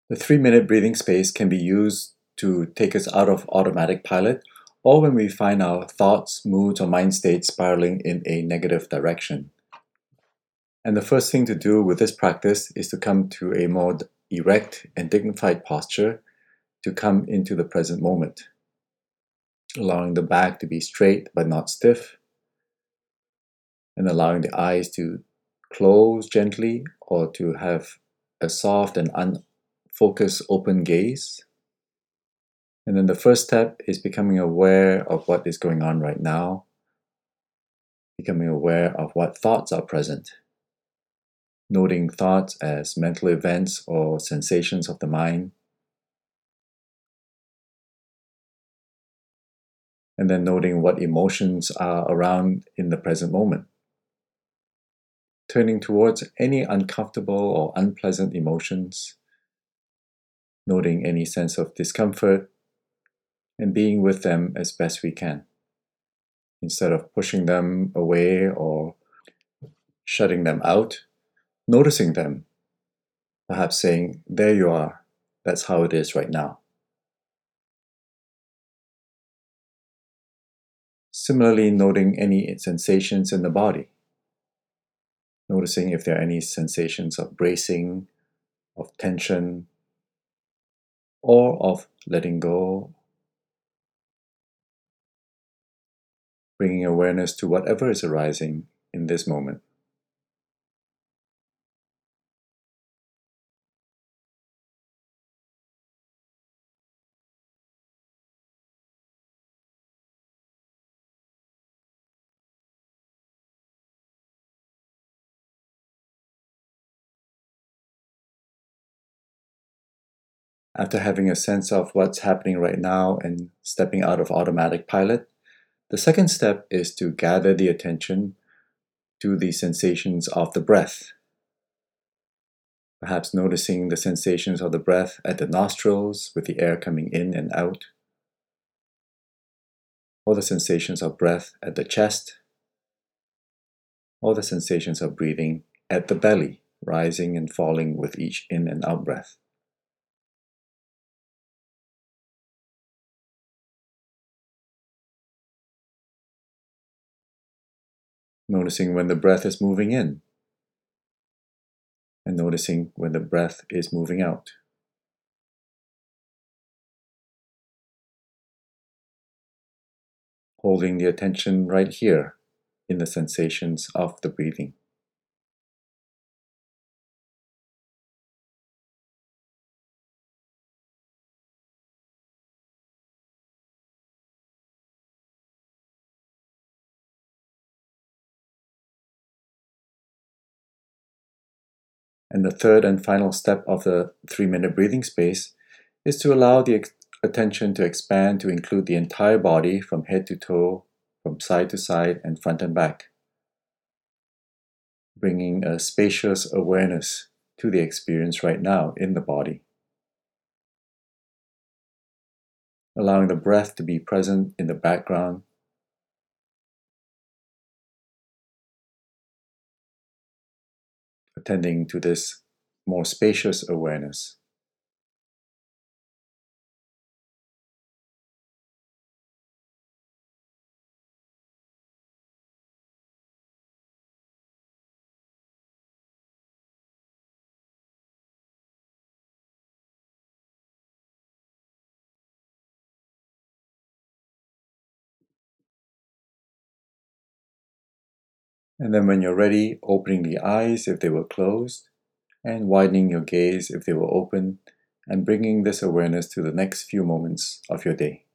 The 3-minute breathing space can be used to take us out of automatic pilot or when we find our thoughts, moods, or mind states spiraling in a negative direction. And the first thing to do with this practice is to come to a more erect and dignified posture to come into the present moment, allowing the back to be straight but not stiff, and allowing the eyes to close gently or to have a soft and unfocused open gaze. And then the first step is becoming aware of what is going on right now, becoming aware of what thoughts are present, noting thoughts as mental events or sensations of the mind, and then noting what emotions are around in the present moment. Turning towards any uncomfortable or unpleasant emotions, noting any sense of discomfort, and being with them as best we can, instead of pushing them away or shutting them out, noticing them, perhaps saying, "There you are, that's how it is right now." Similarly, noting any sensations in the body, noticing if there are any sensations of bracing, of tension, or of letting go, bringing awareness to whatever is arising in this moment. After having a sense of what's happening right now and stepping out of automatic pilot, the second step is to gather the attention to the sensations of the breath. Perhaps noticing the sensations of the breath at the nostrils with the air coming in and out, or the sensations of breath at the chest, or the sensations of breathing at the belly, rising and falling with each in and out breath. Noticing when the breath is moving in, and noticing when the breath is moving out. Holding the attention right here in the sensations of the breathing. And the third and final step of the 3-minute breathing space is to allow the attention to expand to include the entire body from head to toe, from side to side, and front and back, bringing a spacious awareness to the experience right now in the body. Allowing the breath to be present in the background, attending to this more spacious awareness. And then when you're ready, opening the eyes if they were closed, and widening your gaze if they were open, and bringing this awareness to the next few moments of your day.